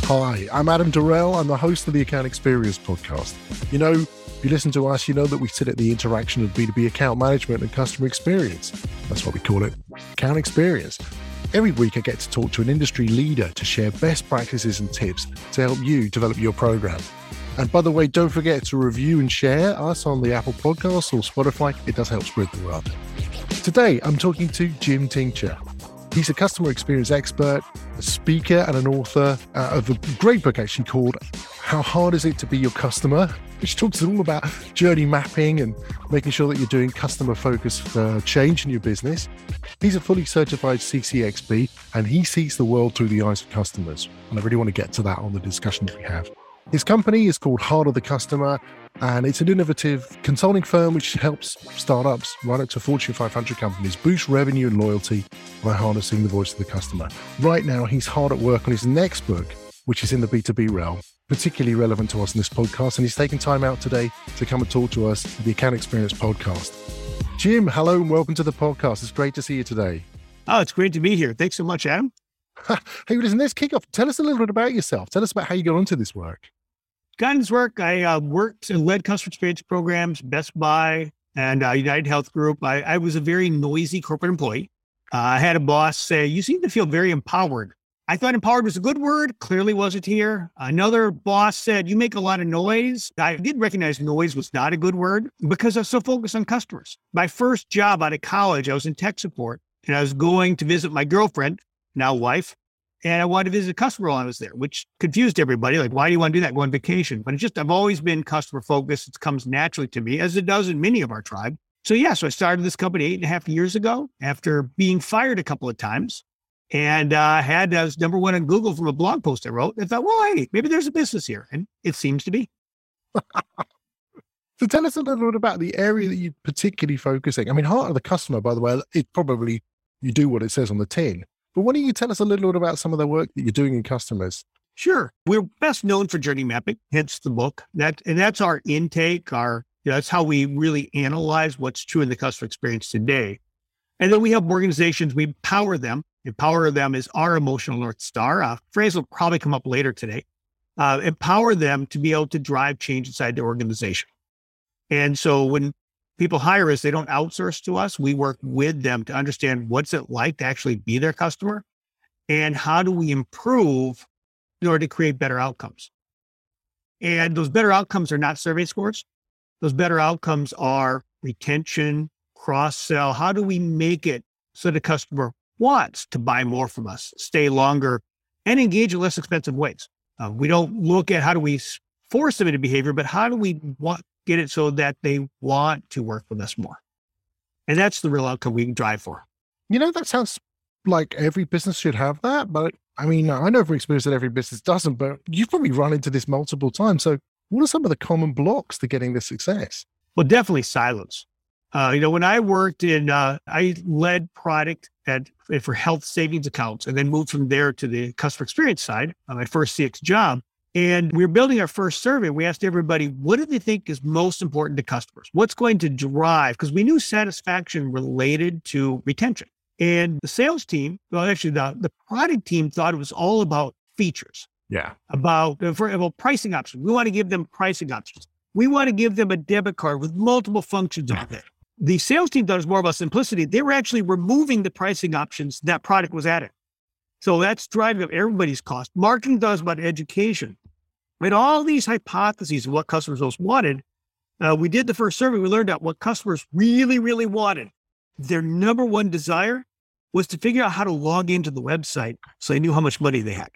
Hi, I'm Adam Durrell. I'm the host of the Account Experience podcast. You know, if you listen to us, you know that we sit at the interaction of B2B account management and customer experience. That's what we call it, Account Experience. Every week I get to talk to an industry leader to share best practices and tips to help you develop your program. And by the way, don't forget to review and share us on the Apple Podcasts or Spotify. It does help spread the word. Today, I'm talking to Jim Tincture. He's a customer experience expert, a speaker and an author of a great book actually called How Hard Is It to Be Your Customer?, which talks all about journey mapping and making sure that you're doing customer-focused change in your business. He's a fully certified CCXP and he sees the world through the eyes of customers. And I really want to get to that on the discussion that we have. His company is called Heart of the Customer, and it's an innovative consulting firm which helps startups right up to Fortune 500 companies boost revenue and loyalty by harnessing the voice of the customer. Right now, he's hard at work on his next book, which is in the B2B realm, particularly relevant to us in this podcast, and he's taken time out today to come and talk to us at the Account Experience podcast. Jim, hello and welcome to the podcast. It's great to see you today. Oh, it's great to be here. Thanks so much, Adam. Hey, listen, let's kick off. Tell us a little bit about yourself. Tell us about how you got into this work. Got into this work. I worked and led customer experience programs, Best Buy and United Health Group. I was a very noisy corporate employee. I had a boss say, "You seem to feel very empowered." I thought empowered was a good word. Clearly wasn't here. Another boss said, "You make a lot of noise." I did recognize noise was not a good word because I was so focused on customers. My first job out of college, I was in tech support and I was going to visit my girlfriend, now wife. And I wanted to visit a customer while I was there, which confused everybody. Like, why do you want to do that? Go on vacation. But I've always been customer focused. It comes naturally to me, as it does in many of our tribe. So I started this company 8.5 years ago after being fired a couple of times. And I was number one on Google from a blog post I wrote. I thought, well, hey, maybe there's a business here. And it seems to be. So tell us a little bit about the area that you're particularly focusing. I mean, Heart of the Customer, by the way, it probably, you do what it says on the tin. But why don't you tell us a little bit about some of the work that you're doing in customers? Sure. We're best known for journey mapping, hence the book. That's our intake, that's how we really analyze what's true in the customer experience today. And then we help organizations, we empower them. Empower them is our emotional North Star. A phrase will probably come up later today. Empower them to be able to drive change inside their organization. And so when people hire us, they don't outsource to us. We work with them to understand what's it like to actually be their customer and how do we improve in order to create better outcomes. And those better outcomes are not survey scores. Those better outcomes are retention, cross-sell. How do we make it so the customer wants to buy more from us, stay longer, and engage in less expensive ways? We don't look at how do we force them into behavior, but how do we get it so that they want to work with us more? And that's the real outcome we can drive for. You know, that sounds like every business should have that. But I mean, I know from experience that every business doesn't, but you've probably run into this multiple times. So what are some of the common blocks to getting this success? Well, definitely silos. When I worked I led product for health savings accounts and then moved from there to the customer experience side on my first CX job. And we were building our first survey. We asked everybody, what do they think is most important to customers? What's going to drive? Because we knew satisfaction related to retention. And the sales team, the product team thought it was all about features. Yeah. About pricing options. We want to give them pricing options. We want to give them a debit card with multiple functions on it. The sales team thought it was more about simplicity. They were actually removing the pricing options that product was added. So that's driving up everybody's cost. Marketing does about education. With all these hypotheses of what customers most wanted, we did the first survey. We learned out what customers really, really wanted. Their number one desire was to figure out how to log into the website so they knew how much money they had.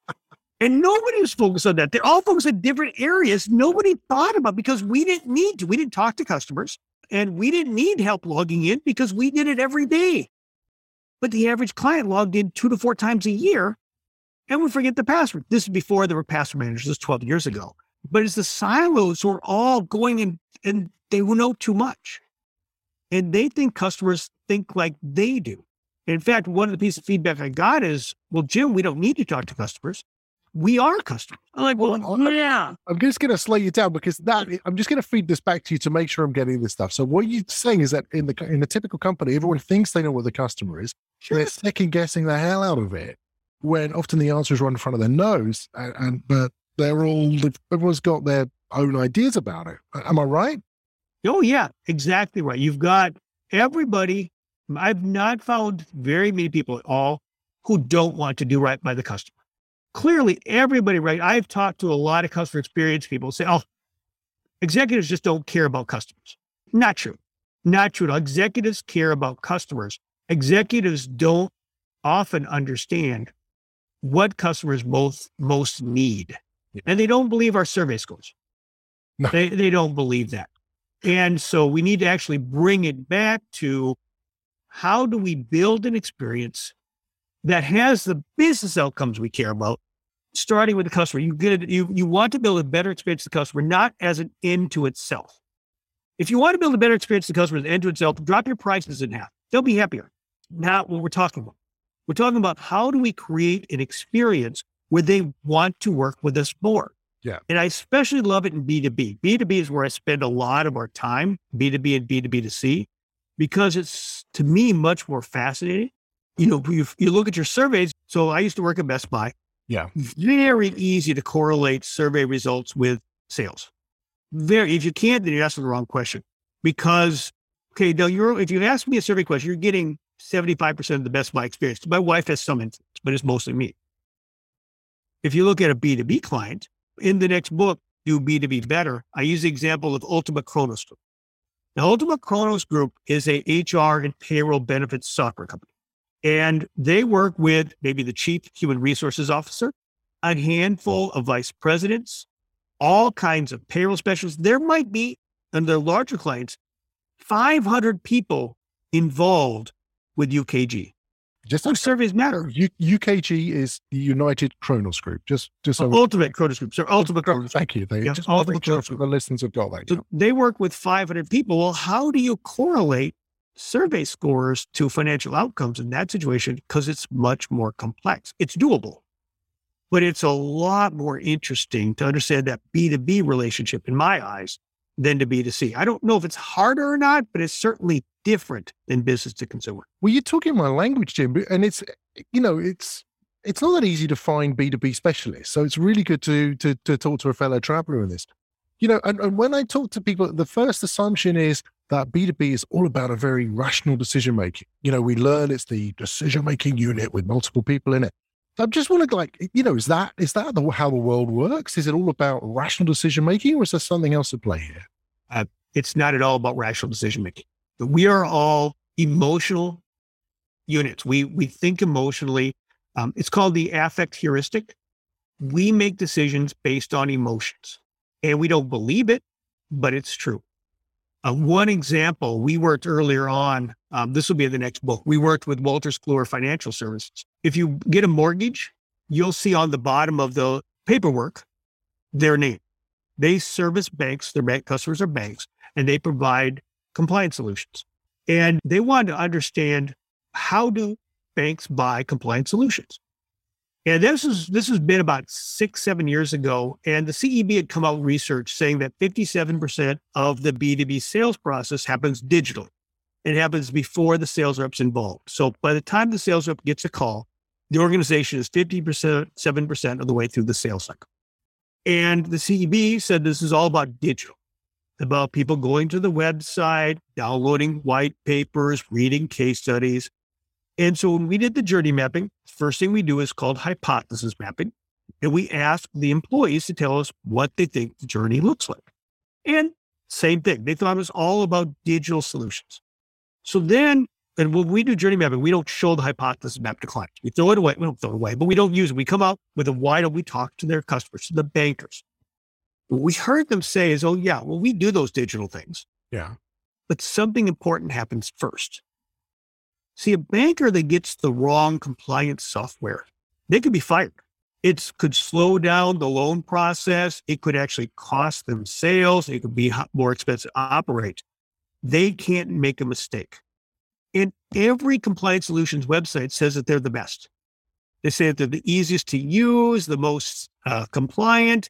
And nobody was focused on that. They're all focused on different areas nobody thought about because we didn't need to. We didn't talk to customers and we didn't need help logging in because we did it every day. But the average client logged in 2 to 4 times a year and would forget the password. This is before there were password managers. This is 12 years ago. But it's the silos who are all going in and they will know too much. And they think customers think like they do. In fact, one of the pieces of feedback I got is, well, Jim, we don't need to talk to customers. We are customers. I'm like, well, yeah. I'm just going to slow you down because I'm just going to feed this back to you to make sure I'm getting this stuff. So what you're saying is that in a typical company, everyone thinks they know what the customer is. Sure. They're second guessing the hell out of it. when often the answer is right in front of their nose, but everyone's got their own ideas about it. Am I right? Oh, yeah, exactly right. You've got everybody. I've not found very many people at all who don't want to do right by the customer. Clearly, everybody, right? I've talked to a lot of customer experience people say, oh, executives just don't care about customers. Not true. Not true at all. Executives care about customers. Executives don't often understand what customers most need. And they don't believe our survey scores. No. They don't believe that. And so we need to actually bring it back to how do we build an experience that has the business outcomes we care about, starting with the customer. You want to build a better experience to the customer, not as an end to itself. If you want to build a better experience to the customer as an end to itself, drop your prices in half. They'll be happier. Not what we're talking about. We're talking about how do we create an experience where they want to work with us more. Yeah. And I especially love it in B2B. B2B is where I spend a lot of our time, B2B and B2B2C, because it's, to me, much more fascinating. You know, you look at your surveys. So I used to work at Best Buy. Yeah. Very easy to correlate survey results with sales. If you can't, then you're asking the wrong question. Because, okay, now if you ask me a survey question, you're getting 75% of the Best Buy experience. My wife has some insights, but it's mostly me. If you look at a B2B client, in the next book, Do B2B Better, I use the example of Ultimate Kronos Group. Now, Ultimate Kronos Group is a HR and payroll benefits software company. And they work with maybe the chief human resources officer, a handful of vice presidents, all kinds of payroll specialists. There might be, and their larger clients, 500 people involved with UKG. Just those surveys matter. UKG is the United Kronos Group. Just so Ultimate Kronos Group. So Ultimate Kronos. Thank you. Just Ultimate Kronos Group. The listeners have got that. So they work with 500 people. Well, how do you correlate survey scores to financial outcomes in that situation? Because it's much more complex. It's doable, but it's a lot more interesting to understand that B2B relationship, in my eyes, than to B2C. I don't know if it's harder or not, but it's certainly different than business to consumer. Well, you're talking my language, Jim, and it's not that easy to find B2B specialists. So it's really good to talk to a fellow traveler in this. And when I talk to people, the first assumption is that B2B is all about a very rational decision-making. We learn it's the decision-making unit with multiple people in it. So I just want to is that how the world works? Is it all about rational decision-making, or is there something else at play here? It's not at all about rational decision-making. We are all emotional units. We think emotionally. It's called the affect heuristic. We make decisions based on emotions, and we don't believe it, but it's true. One example, we worked earlier on, this will be in the next book. We worked with Wolters Kluwer Financial Services. If you get a mortgage, you'll see on the bottom of the paperwork their name. They service banks, their bank customers are banks, and they provide compliance solutions. And they want to understand, how do banks buy compliance solutions? And this has been about 6-7 years ago. And the CEB had come out with research saying that 57% of the B2B sales process happens digitally. It happens before the sales rep's involved. So by the time the sales rep gets a call, the organization is 57% of the way through the sales cycle. And the CEB said this is all about digital, about people going to the website, downloading white papers, reading case studies. And so when we did the journey mapping, first thing we do is called hypothesis mapping. And we ask the employees to tell us what they think the journey looks like. And same thing, they thought it was all about digital solutions. So then, and when we do journey mapping, we don't show the hypothesis map to clients. We throw it away. We don't throw it away, but we don't use it. We come out with a wide open, we talk to their customers, to the bankers. What we heard them say is, oh yeah, well, we do those digital things. Yeah. But something important happens first. See, a banker that gets the wrong compliance software, they could be fired. It could slow down the loan process. It could actually cost them sales. It could be more expensive to operate. They can't make a mistake. And every compliance solutions website says that they're the best. They say that they're the easiest to use, the most compliant.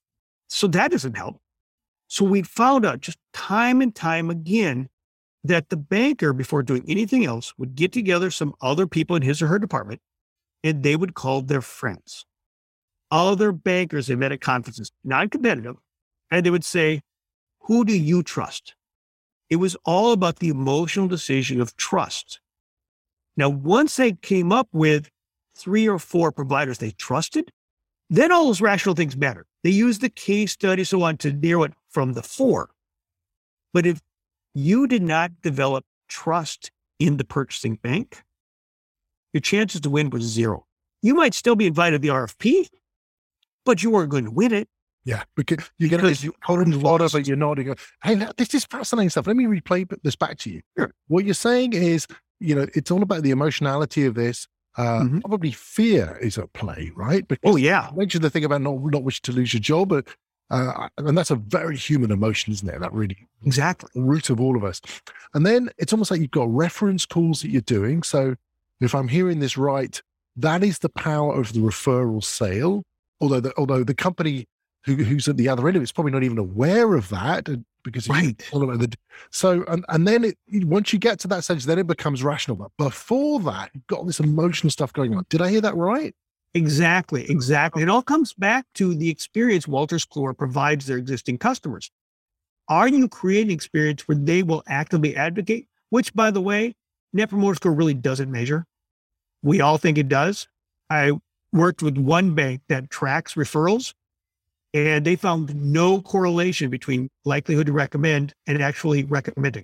So that doesn't help. So we found out just time and time again that the banker, before doing anything else, would get together some other people in his or her department and they would call their friends, other bankers they met at conferences, non-competitive, and they would say, who do you trust? It was all about the emotional decision of trust. Now, once they came up with 3 or 4 providers they trusted, then all those rational things matter. They used the case study, so on, to narrow it from the 4. But if you did not develop trust in the purchasing bank, your chances to win was 0. You might still be invited to the RFP, but you weren't going to win it. Yeah, because you're going to hold a lot of it. You're not going, hey, this is fascinating stuff. Let me replay this back to you. Sure. What you're saying is, it's all about the emotionality of this. Probably fear is at play, right? Because yeah. You mentioned the thing about not wishing to lose your job, but and that's a very human emotion, isn't it? That really exactly the root of all of us. And then it's almost like you've got reference calls that you're doing. So if I'm hearing this right, that is the power of the referral sale. Although the company who's at the other end of it is probably not even aware of that because right. So and then once you get to that stage, then it becomes rational. But before that, you've got all this emotional stuff going on. Did I hear that right? Exactly. It all comes back to the experience Wolters Kluwer provides their existing customers. Are you creating an experience where they will actively advocate? Which, by the way, Net Promoter Score really doesn't measure. We all think it does. I worked with one bank that tracks referrals, and they found no correlation between likelihood to recommend and actually recommending.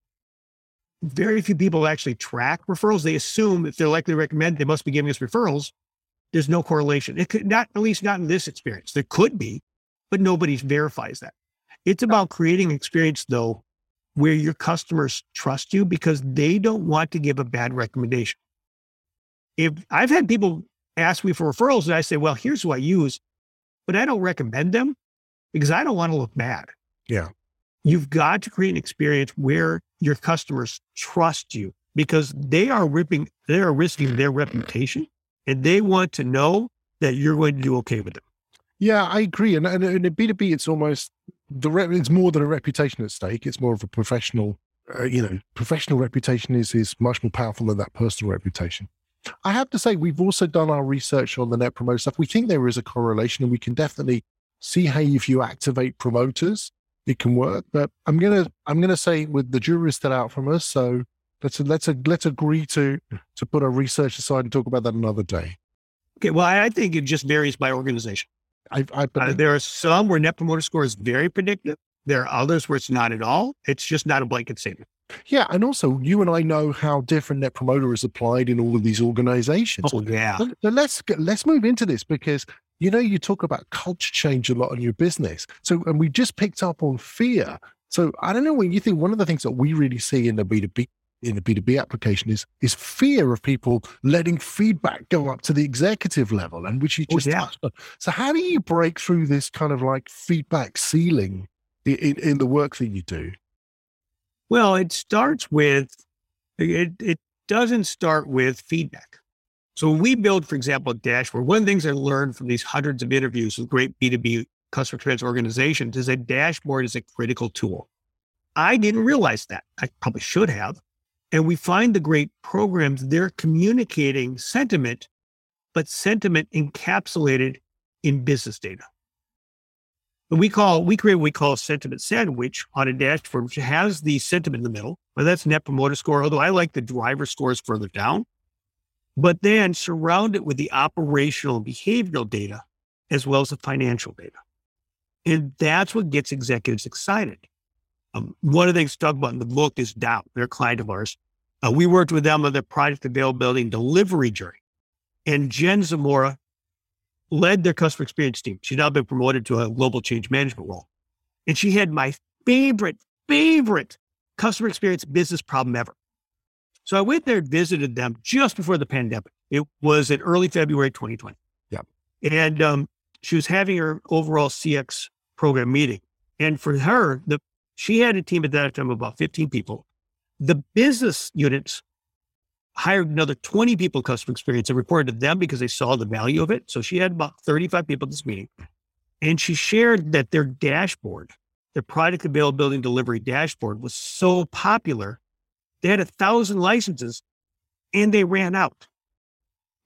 Very few people actually track referrals. They assume if they're likely to recommend, they must be giving us referrals. There's no correlation. It could not, at least not in this experience. There could be, but nobody verifies that. It's about creating an experience, though, where your customers trust you because they don't want to give a bad recommendation. If I've had people ask me for referrals and I say, well, here's who I use, but I don't recommend them because I don't want to look bad. Yeah. You've got to create an experience where your customers trust you because they are risking their reputation and they want to know that you're going to do okay with them. Yeah, I agree. And in B2B, it's almost it's more than a reputation at stake. It's more of a professional, professional reputation is much more powerful than that personal reputation. I have to say, we've also done our research on the Net Promoter stuff. We think there is a correlation, and we can definitely see how if you activate promoters, it can work. But I'm gonna say, with the jury still out from us, so let's agree to put our research aside and talk about that another day. Okay. Well, I think it just varies by organization. There are some where Net Promoter Score is very predictive. There are others where it's not at all. It's just not a blanket statement. Yeah, and also you and I know how different Net Promoter is applied in all of these organizations. Oh, yeah. So let's move into this because you talk about culture change a lot in your business. So, and we just picked up on fear. So I don't know what you think. One of the things that we really see in the B2B application is fear of people letting feedback go up to the executive level, and which you just touched on. So how do you break through this kind of like feedback ceiling in the work that you do? Well, it doesn't start with feedback. So when we build, for example, a dashboard, one of the things I learned from these hundreds of interviews with great B2B customer experience organizations is a dashboard is a critical tool. I didn't realize that. I probably should have. And we find the great programs, they're communicating sentiment, but sentiment encapsulated in business data. And we create what we call a sentiment sandwich on a dashboard, which has the sentiment in the middle, but that's Net Promoter Score, although I like the driver scores further down, but then surround it with the operational and behavioral data, as well as the financial data. And that's what gets executives excited. One of the things to talk about in the book is Dow. They're a client of ours. We worked with them on their product availability and delivery journey. And Jen Zamora led their customer experience team. She's now been promoted to a global change management role. And she had my favorite customer experience business problem ever. So I went there and visited them just before the pandemic. It was in early February 2020. Yeah. And she was having her overall CX program meeting. And for her, she had a team at that time of about 15 people. The business units hired another 20 people customer experience and reported to them because they saw the value of it. So she had about 35 people at this meeting. And she shared that their dashboard, their product availability and delivery dashboard, was so popular. They had 1,000 licenses and they ran out.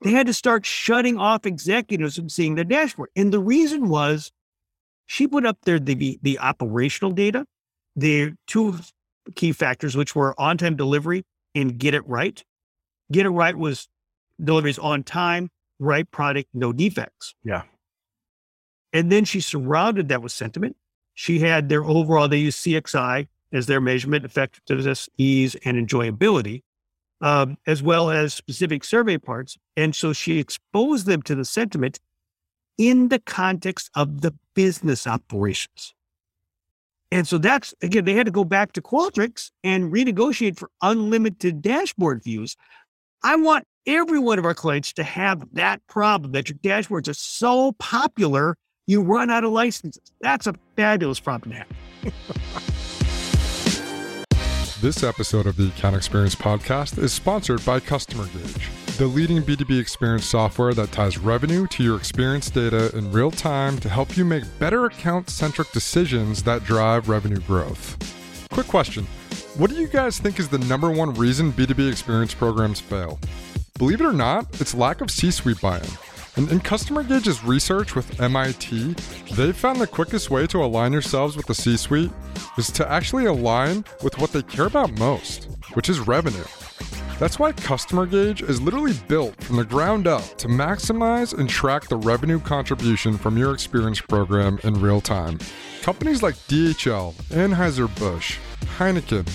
they had to start shutting off executives from seeing the dashboard. And the reason was she put up there the operational data, the two key factors, which were on-time delivery and get it right. Get it right was deliveries on time, right product, no defects. Yeah. And then she surrounded that with sentiment. She had their overall, they use CXI as their measurement, effectiveness, ease, and enjoyability, as well as specific survey parts. And so she exposed them to the sentiment in the context of the business operations. And so that's, again, they had to go back to Qualtrics and renegotiate for unlimited dashboard views. I want every one of our clients to have that problem, that your dashboards are so popular, you run out of licenses. That's a fabulous problem to have. This episode of the Account Experience Podcast is sponsored by Customer Gauge, the leading B2B experience software that ties revenue to your experience data in real time to help you make better account-centric decisions that drive revenue growth. Quick question. What do you guys think is the number one reason B2B experience programs fail? Believe it or not, it's lack of C-suite buy-in. And in Customer Gauge's research with MIT, they've found the quickest way to align yourselves with the C-suite is to actually align with what they care about most, which is revenue. That's why Customer Gauge is literally built from the ground up to maximize and track the revenue contribution from your experience program in real time. Companies like DHL, Anheuser-Busch, Heineken,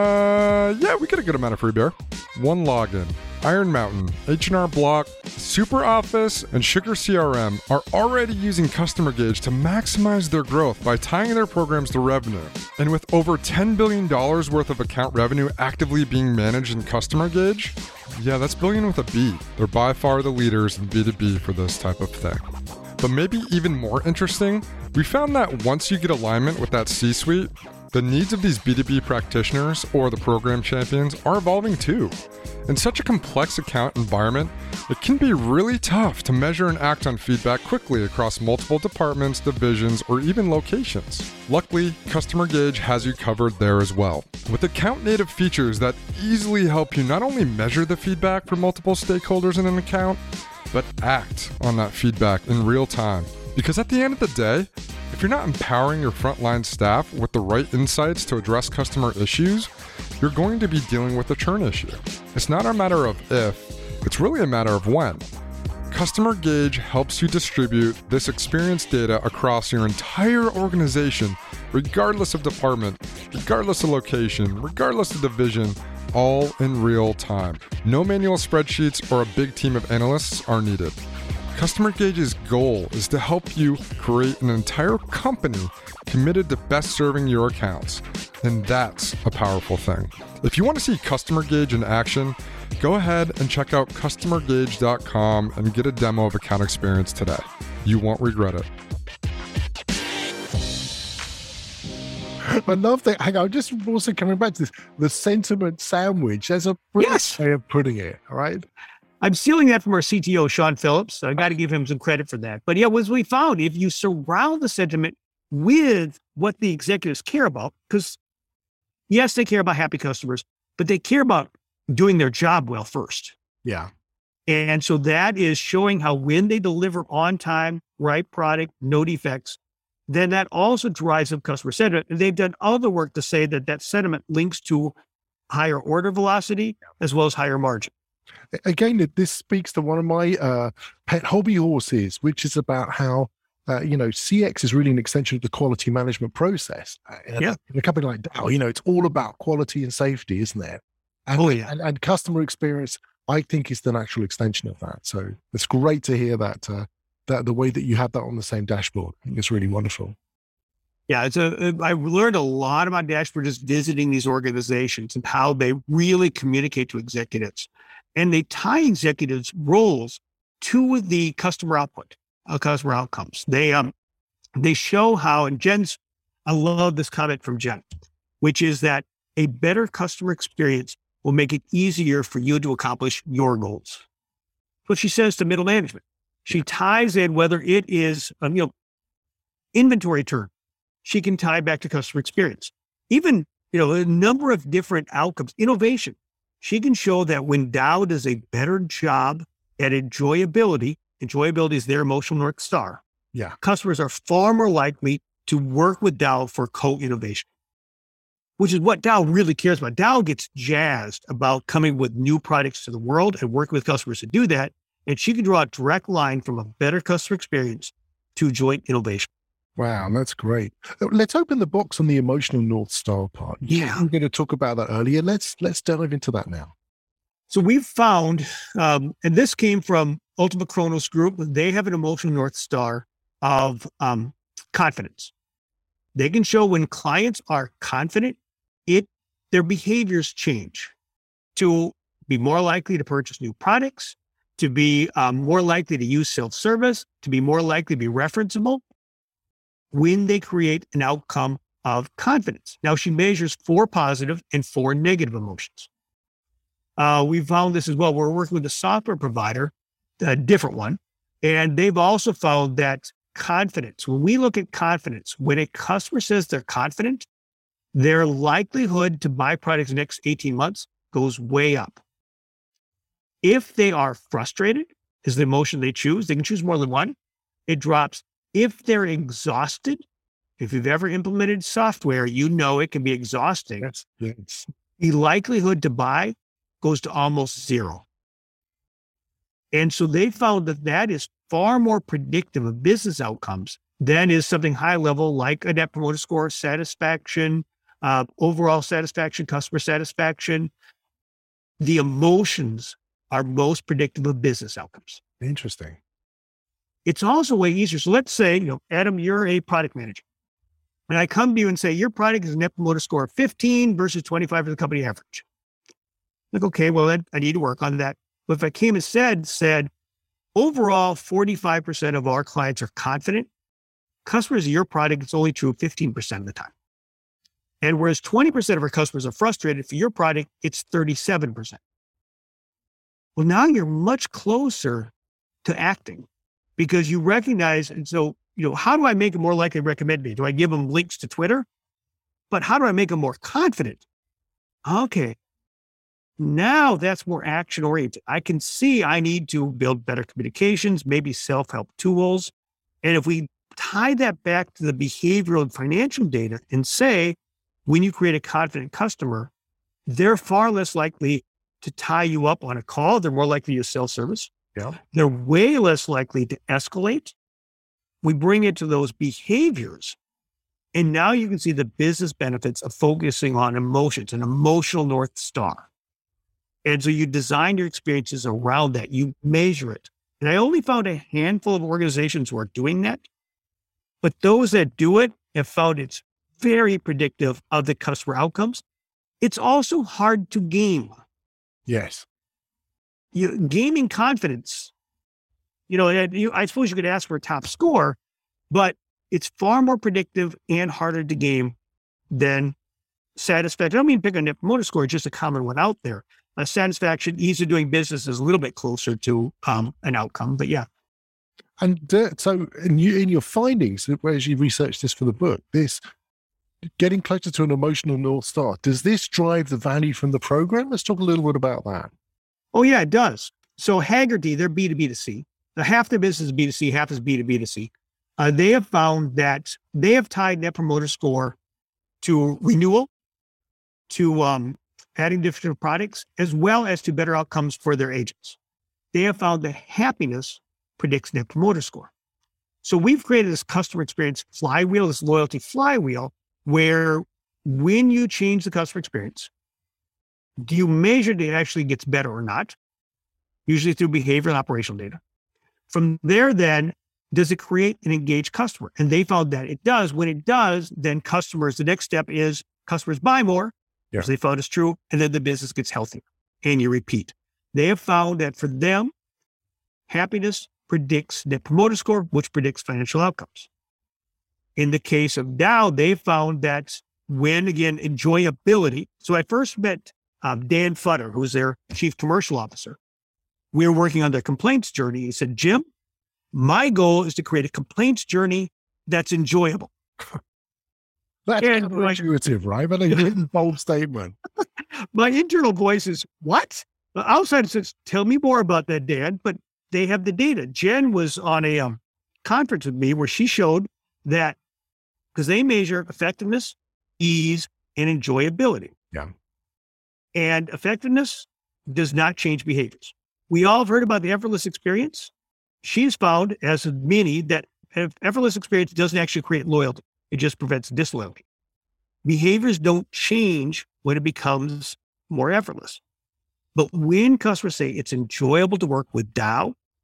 we get a good amount of free beer. One Login, Iron Mountain, H&R Block, SuperOffice, and Sugar CRM are already using Customer Gauge to maximize their growth by tying their programs to revenue. And with over $10 billion worth of account revenue actively being managed in Customer Gauge, that's billion with a B. They're by far the leaders in B2B for this type of thing. But maybe even more interesting, we found that once you get alignment with that C-suite, the needs of these B2B practitioners or the program champions are evolving too. In such a complex account environment, it can be really tough to measure and act on feedback quickly across multiple departments, divisions, or even locations. Luckily, Customer Gauge has you covered there as well, with account-native features that easily help you not only measure the feedback for multiple stakeholders in an account, but act on that feedback in real time. Because at the end of the day, if you're not empowering your frontline staff with the right insights to address customer issues, you're going to be dealing with a churn issue. It's not a matter of if, it's really a matter of when. Customer Gauge helps you distribute this experience data across your entire organization, regardless of department, regardless of location, regardless of division, all in real time. No manual spreadsheets or a big team of analysts are needed. Customer Gauge's goal is to help you create an entire company committed to best serving your accounts. And that's a powerful thing. If you want to see Customer Gauge in action, go ahead and check out customergauge.com and get a demo of Account Experience today. You won't regret it. I love that. Hang on, I'm just also coming back to this. The sentiment sandwich. There's a brilliant way of putting it, all right? I'm stealing that from our CTO, Sean Phillips. I got to give him some credit for that. But as we found, if you surround the sentiment with what the executives care about, because yes, they care about happy customers, but they care about doing their job well first. Yeah. And so that is showing how when they deliver on time, right product, no defects, then that also drives up customer sentiment. And they've done other work to say that that sentiment links to higher order velocity as well as higher margin. Again, this speaks to one of my pet hobby horses, which is about how, CX is really an extension of the quality management process. In a company like Dow, it's all about quality and safety, isn't it? And customer experience, I think, is the natural extension of that. So it's great to hear that the way that you have that on the same dashboard. I think it's really wonderful. Yeah, I learned a lot about dashboard just visiting these organizations and how they really communicate to executives. And they tie executives' roles to the customer output, customer outcomes. They show how, and I love this comment from Jen, which is that a better customer experience will make it easier for you to accomplish your goals. That's what she says to middle management. She ties in whether it is, inventory turn. She can tie back to customer experience. Even, a number of different outcomes, innovation. She can show that when Dow does a better job at enjoyability is their emotional North Star. Yeah. Customers are far more likely to work with Dow for co-innovation, which is what Dow really cares about. Dow gets jazzed about coming with new products to the world and working with customers to do that. And she can draw a direct line from a better customer experience to joint innovation. Wow, that's great. Let's open the box on the emotional North Star part. Yeah. I'm going to talk about that earlier. Let's delve into that now. So we've found, and this came from Ultimate Kronos Group, they have an emotional North Star of confidence. They can show when clients are confident, their behaviors change to be more likely to purchase new products, to be more likely to use self-service, to be more likely to be referenceable when they create an outcome of confidence. Now, she measures 4 positive and 4 negative emotions. We found this as well. We're working with a software provider, a different one, and they've also found that confidence, when we look at confidence, when a customer says they're confident, their likelihood to buy products in the next 18 months goes way up. If they are frustrated, is the emotion they choose. They can choose more than one. It drops. If they're exhausted, if you've ever implemented software, you know it can be exhausting. Yes. The likelihood to buy goes to almost 0. And so they found that is far more predictive of business outcomes than is something high level like a Net Promoter Score, satisfaction, overall satisfaction, customer satisfaction. The emotions are most predictive of business outcomes. Interesting. It's also way easier. So let's say, Adam, you're a product manager. And I come to you and say, your product is a Net Promoter Score of 15 versus 25 for the company average. Like, okay, well, I need to work on that. But if I came and said, overall, 45% of our clients are confident. Customers of your product, it's only true 15% of the time. And whereas 20% of our customers are frustrated, for your product, it's 37%. Well, now you're much closer to acting because you recognize, and so, how do I make them more likely to recommend me? Do I give them links to Twitter? But how do I make them more confident? Okay. Now that's more action oriented. I can see I need to build better communications, maybe self-help tools. And if we tie that back to the behavioral and financial data and say, when you create a confident customer, they're far less likely to tie you up on a call. They're more likely to use self-service. Yeah. They're way less likely to escalate. We bring it to those behaviors. And now you can see the business benefits of focusing on emotions, an emotional North Star. And so you design your experiences around that. You measure it. And I only found a handful of organizations who are doing that. But those that do it have found it's very predictive of the customer outcomes. It's also hard to game. Yes. Gaming confidence, I suppose you could ask for a top score, but it's far more predictive and harder to game than satisfaction. I don't mean pick a Net Promoter Score, just a common one out there. Satisfaction, ease of doing business is a little bit closer to an outcome, but yeah. And so in your findings, as you researched this for the book, this getting closer to an emotional North Star, does this drive the value from the program? Let's talk a little bit about that. Oh yeah, it does. So Hagerty, they're B2B2C. Half their business is B2C, half is B2B2C. They have found that they have tied Net Promoter Score to renewal, to adding different products, as well as to better outcomes for their agents. They have found that happiness predicts Net Promoter Score. So we've created this customer experience flywheel, this loyalty flywheel, where when you change the customer experience, do you measure that it actually gets better or not? Usually through behavioral and operational data. From there, then, does it create an engaged customer? And they found that it does. When it does, then the next step is customers buy more, yeah, as they found is true, and then the business gets healthier, and you repeat. They have found that for them, happiness predicts Net Promoter Score, which predicts financial outcomes. In the case of Dow, they found that when, again, enjoyability. So I first met Dan Futter, who's their chief commercial officer. We were working on their complaints journey. He said, Jim, my goal is to create a complaints journey that's enjoyable. That's intuitive, right? But a bold statement. My internal voice is, what? The outside says, tell me more about that, Dan. But they have the data. Jen was on a conference with me where she showed that because they measure effectiveness, ease, and enjoyability. Yeah. And effectiveness does not change behaviors. We all have heard about the effortless experience. She's found, as many, that effortless experience doesn't actually create loyalty. It just prevents disloyalty. Behaviors don't change when it becomes more effortless. But when customers say it's enjoyable to work with Dow,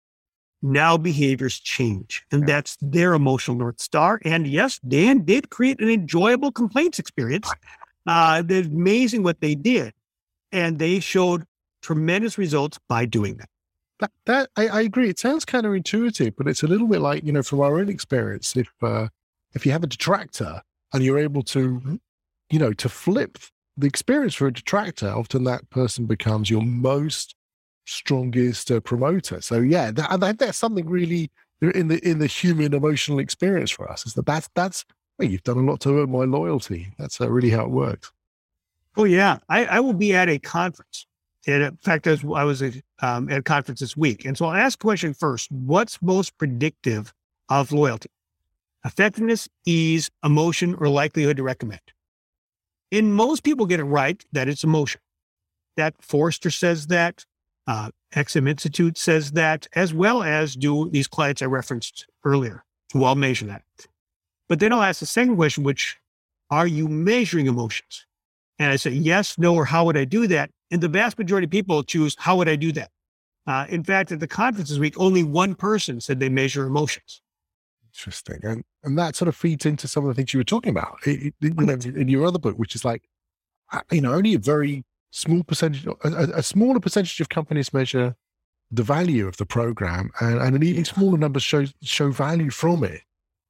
now behaviors change. And that's their emotional North Star. And yes, Dan did create an enjoyable complaints experience. It's amazing what they did. And they showed tremendous results by doing that. I agree. It sounds counterintuitive, but it's a little bit like, from our own experience, if you have a detractor and you're able to, to flip the experience for a detractor, often that person becomes your most strongest promoter. So yeah, that's something really in the human emotional experience for us, is that's well, you've done a lot to earn my loyalty. That's really how it works. Oh yeah. I will be at a conference. And in fact, I was at a conference this week. And so I'll ask a question first. What's most predictive of loyalty? Effectiveness, ease, emotion, or likelihood to recommend? And most people get it right that it's emotion. That Forrester says that, XM Institute says that, as well as do these clients I referenced earlier, who all measure that. But then I'll ask the second question, which, are you measuring emotions? And I say, yes, no, or how would I do that? And the vast majority of people choose, how would I do that? In fact, at the conference this week, only one person said they measure emotions. Interesting. And that sort of feeds into some of the things you were talking about in your other book, which is like, only a very small percentage, a smaller percentage of companies measure the value of the program, and an even smaller number show value from it.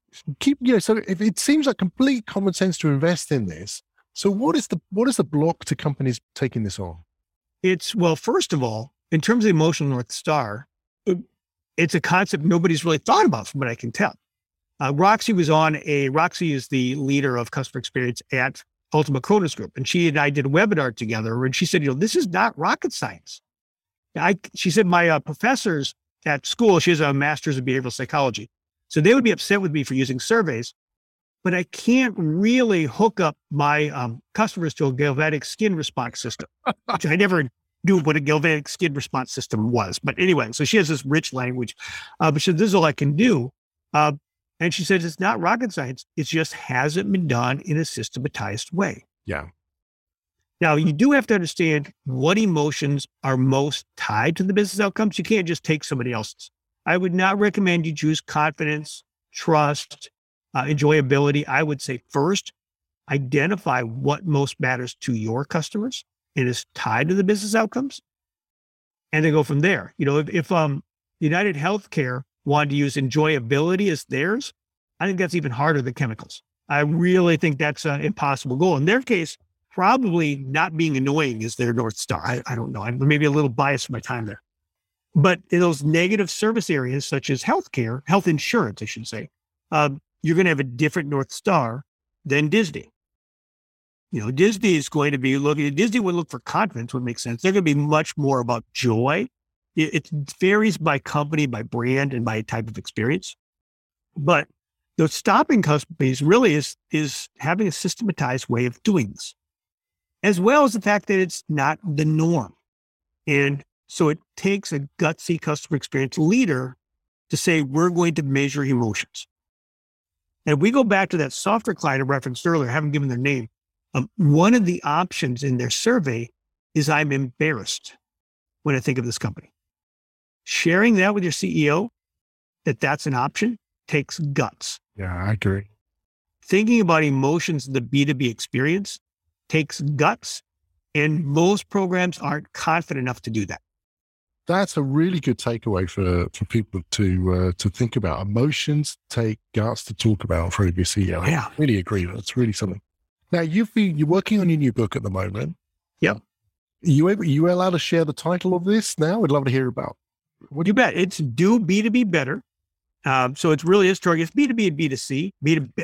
So if it seems like complete common sense to invest in this, so what is the block to companies taking this on? Well, first of all, in terms of emotional North Star, it's a concept nobody's really thought about from what I can tell. Roxy is the leader of customer experience at Ultimate Cronus Group. And she and I did a webinar together, and she said, this is not rocket science. She said, my professors at school, she has a master's in behavioral psychology. So they would be upset with me for using surveys, but I can't really hook up my customers to a galvanic skin response system, which I never knew what a galvanic skin response system was. But anyway, so she has this rich language, but she said, this is all I can do. And she says, it's not rocket science. It just hasn't been done in a systematized way. Yeah. Now, you do have to understand what emotions are most tied to the business outcomes. You can't just take somebody else's. I would not recommend you choose confidence, trust, enjoyability. I would say first, identify what most matters to your customers and is tied to the business outcomes, and then go from there. If United Healthcare wanted to use enjoyability as theirs, I think that's even harder than chemicals. I really think that's an impossible goal. In their case, probably not being annoying is their North Star. I don't know. I'm maybe a little biased for my time there. But in those negative service areas, such as healthcare, health insurance, I should say, you're going to have a different North Star than Disney. Disney is going to be Disney would look for confidence, would make sense. They're going to be much more about joy. It varies by company, by brand, and by type of experience. But the stopping companies really is having a systematized way of doing this, as well as the fact that it's not the norm. And so it takes a gutsy customer experience leader to say, we're going to measure emotions. And we go back to that software client I referenced earlier, I haven't given their name. One of the options in their survey is, I'm embarrassed when I think of this company. Sharing that with your CEO, that's an option, takes guts. Yeah, I agree. Thinking about emotions in the B2B experience takes guts, and most programs aren't confident enough to do that. That's a really good takeaway for people to think about. Emotions take guts to talk about in front of your CEO. Yeah. I really agree. That's really something. Now, you're working on your new book at the moment. Yep. You allowed to share the title of this now? We'd love to hear about. What you bet. It's Do B2B Better. So it really is targeted B2B and B2C.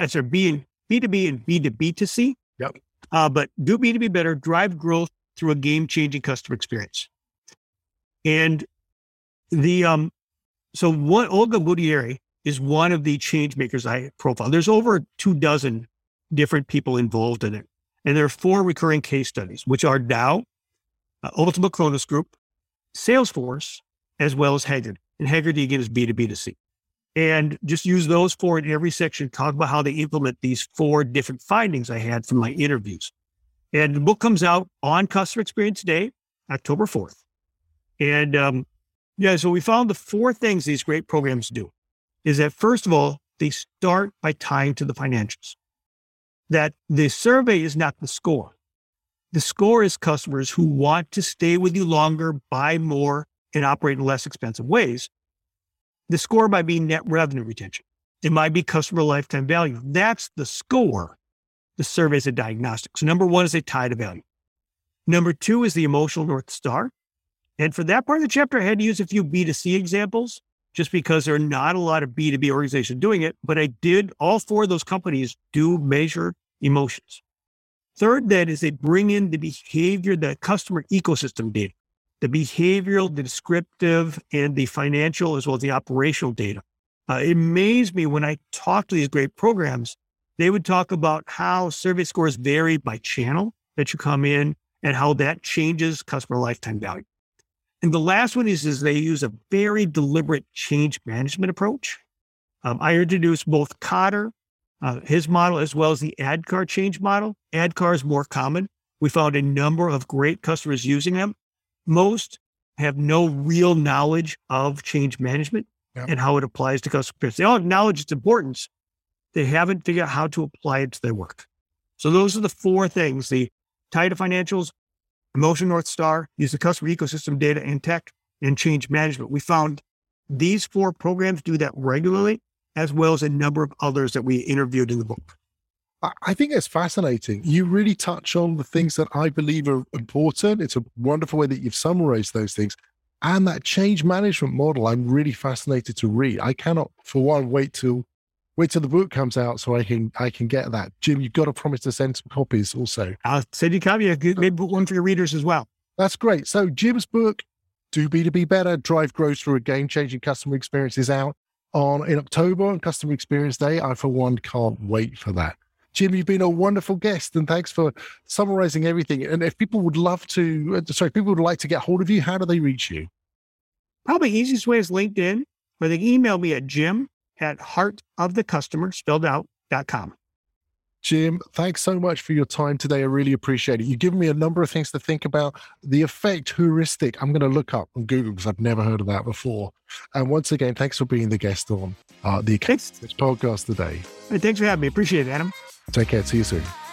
B2B and B2B2C. Yep. But do B2B better, drive growth through a game-changing customer experience. And the So Olga Budieri is one of the change makers I profiled. There's over 24 different people involved in it. And there are 4 recurring case studies, which are Dow, Ultima Kronos Group, Salesforce, as well as Hagerty. And Hagerty, again, is B2B2C. And just use those 4 in every section, talk about how they implement these 4 different findings I had from my interviews. And the book comes out on Customer Experience Day, October 4th. And so we found the 4 things these great programs do is that, first of all, they start by tying to the financials. That the survey is not the score. The score is customers who want to stay with you longer, buy more, and operate in less expensive ways. The score might be net revenue retention. It might be customer lifetime value. That's the score. The survey is a diagnostic. So number 1 is a tie to value. Number 2 is the emotional North Star. And for that part of the chapter, I had to use a few B2C examples just because there are not a lot of B2B organizations doing it, but I did, all 4 of those companies do measure emotions. Third, then, is they bring in the behavior, the customer ecosystem data, the behavioral, the descriptive, and the financial, as well as the operational data. It amazed me when I talked to these great programs, they would talk about how survey scores vary by channel that you come in and how that changes customer lifetime value. And the last one is they use a very deliberate change management approach. I introduced both Kotter, his model, as well as the ADKAR change model. ADKAR is more common. We found a number of great customers using them. Most have no real knowledge of change management and how it applies to customer experience. They all acknowledge its importance. They haven't figured out how to apply it to their work. So those are the 4 things: the tie to financials, emotion North Star, use the customer ecosystem data and tech, and change management. We found these 4 programs do that regularly, as well as a number of others that we interviewed in the book. I think it's fascinating. You really touch on the things that I believe are important. It's a wonderful way that you've summarized those things. And that change management model, I'm really fascinated to read. I cannot, for one, wait till the book comes out so I can get that. Jim, you've got to promise to send some copies also. I'll send you a copy. Maybe put one for your readers as well. That's great. So Jim's book, Do B2B Better, Drive Growth Through a Game-Changing Customer Experience, is out in October on Customer Experience Day. I, for one, can't wait for that. Jim, you've been a wonderful guest, and thanks for summarizing everything. And if people would like to get hold of you, how do they reach you? Probably the easiest way is LinkedIn, or they can email me at jim@heartofthecustomer.com. Jim, thanks so much for your time today. I really appreciate it. You've given me a number of things to think about. The effect heuristic, I'm going to look up on Google because I've never heard of that before. And once again, thanks for being the guest on the podcast today. Thanks for having me. Appreciate it, Adam. Take care. See you soon.